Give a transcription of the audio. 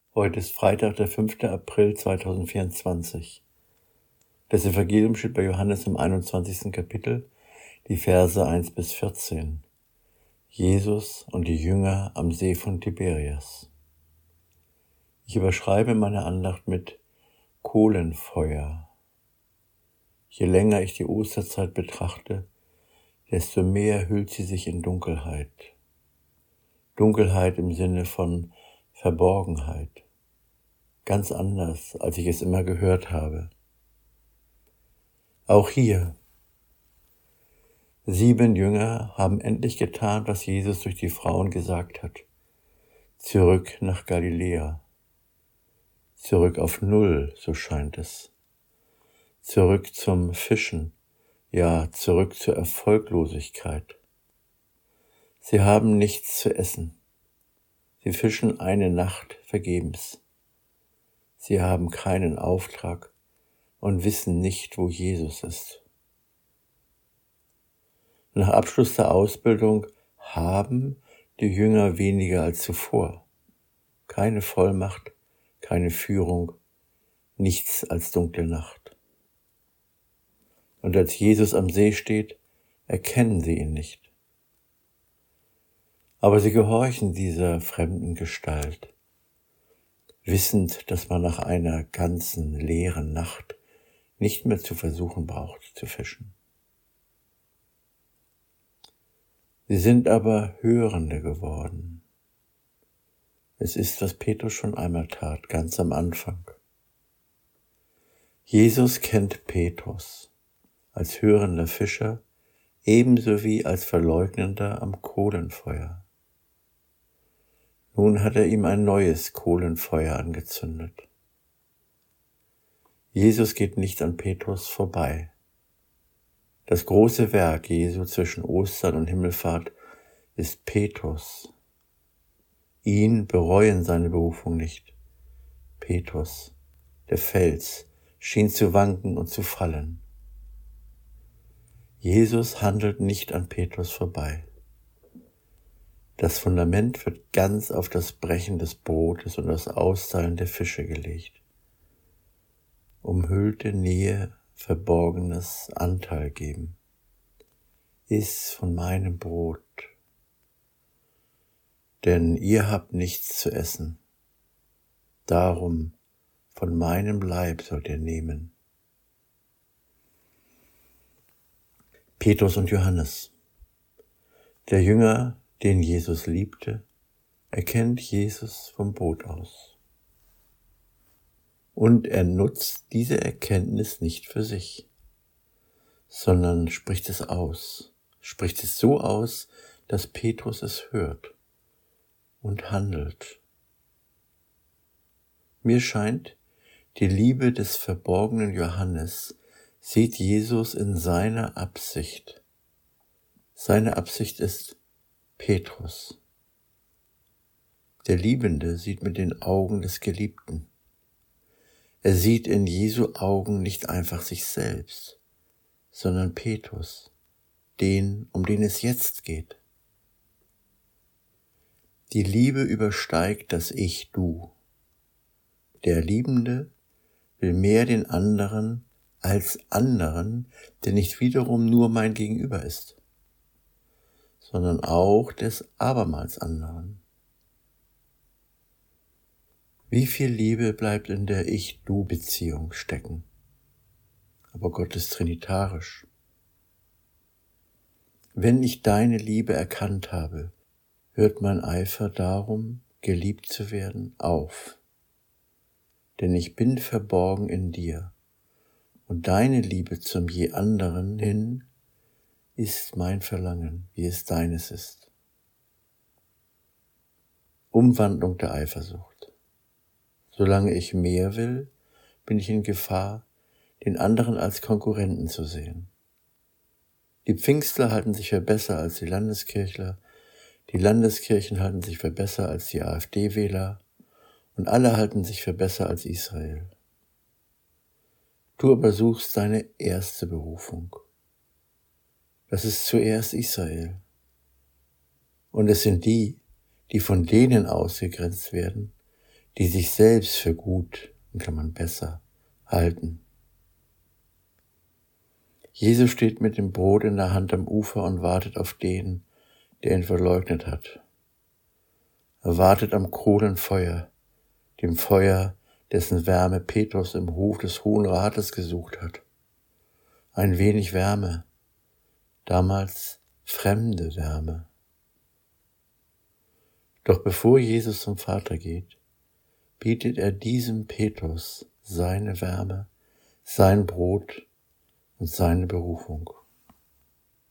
Heute ist Freitag, der 5. April 2024. Das Evangelium steht bei Johannes im 21. Kapitel, die Verse 1 bis 14. Jesus und die Jünger am See von Tiberias. Ich überschreibe meine Andacht mit Kohlenfeuer. Je länger ich die Osterzeit betrachte, desto mehr hüllt sie sich in Dunkelheit. Dunkelheit im Sinne von Verborgenheit. Ganz anders, als ich es immer gehört habe. Auch hier. 7 Jünger haben endlich getan, was Jesus durch die Frauen gesagt hat. Zurück nach Galiläa. Zurück auf Null, so scheint es. Zurück zum Fischen, ja, zurück zur Erfolglosigkeit. Sie haben nichts zu essen. Sie fischen eine Nacht vergebens. Sie haben keinen Auftrag und wissen nicht, wo Jesus ist. Nach Abschluss der Ausbildung haben die Jünger weniger als zuvor. Keine Vollmacht, keine Führung, nichts als dunkle Nacht. Und als Jesus am See steht, erkennen sie ihn nicht. Aber sie gehorchen dieser fremden Gestalt, wissend, dass man nach einer ganzen leeren Nacht nicht mehr zu versuchen braucht zu fischen. Sie sind aber Hörende geworden. Es ist, was Petrus schon einmal tat, ganz am Anfang. Jesus kennt Petrus als hörender Fischer, ebenso wie als Verleugnender am Kohlenfeuer. Nun hat er ihm ein neues Kohlenfeuer angezündet. Jesus geht nicht an Petrus vorbei. Das große Werk Jesu zwischen Ostern und Himmelfahrt ist Petrus. Ihn bereuen seine Berufung nicht. Petrus, der Fels, schien zu wanken und zu fallen. Jesus handelt nicht an Petrus vorbei. Das Fundament wird ganz auf das Brechen des Brotes und das Austeilen der Fische gelegt. Umhüllte Nähe, Verborgenes Anteil geben. Iss von meinem Brot, denn ihr habt nichts zu essen. Darum von meinem Leib sollt ihr nehmen. Petrus und Johannes. Der Jünger, den Jesus liebte, erkennt Jesus vom Boot aus. Und er nutzt diese Erkenntnis nicht für sich, sondern spricht es aus, spricht es so aus, dass Petrus es hört und handelt. Mir scheint, die Liebe des verborgenen Johannes sieht Jesus in seiner Absicht. Seine Absicht ist Petrus. Der Liebende sieht mit den Augen des Geliebten. Er sieht in Jesu Augen nicht einfach sich selbst, sondern Petrus, den, um den es jetzt geht. Die Liebe übersteigt das Ich-Du. Der Liebende will mehr den anderen als anderen, der nicht wiederum nur mein Gegenüber ist, sondern auch des abermals anderen. Wie viel Liebe bleibt in der Ich-Du-Beziehung stecken? Aber Gott ist trinitarisch. Wenn ich deine Liebe erkannt habe, hört mein Eifer darum, geliebt zu werden, auf. Denn ich bin verborgen in dir, und deine Liebe zum je anderen hin ist mein Verlangen, wie es deines ist. Umwandlung der Eifersucht. Solange ich mehr will, bin ich in Gefahr, den anderen als Konkurrenten zu sehen. Die Pfingstler halten sich für besser als die Landeskirchler, die Landeskirchen halten sich für besser als die AfD-Wähler und alle halten sich für besser als Israel. Du aber suchst deine erste Berufung. Das ist zuerst Israel. Und es sind die, die von denen ausgegrenzt werden, die sich selbst für gut, in Klammern besser, halten. Jesus steht mit dem Brot in der Hand am Ufer und wartet auf den, der ihn verleugnet hat. Er wartet am kohlenden Feuer, dem Feuer, dessen Wärme Petrus im Hof des Hohen Rates gesucht hat. Ein wenig Wärme, damals fremde Wärme. Doch bevor Jesus zum Vater geht, bietet er diesem Petrus seine Wärme, sein Brot und seine Berufung.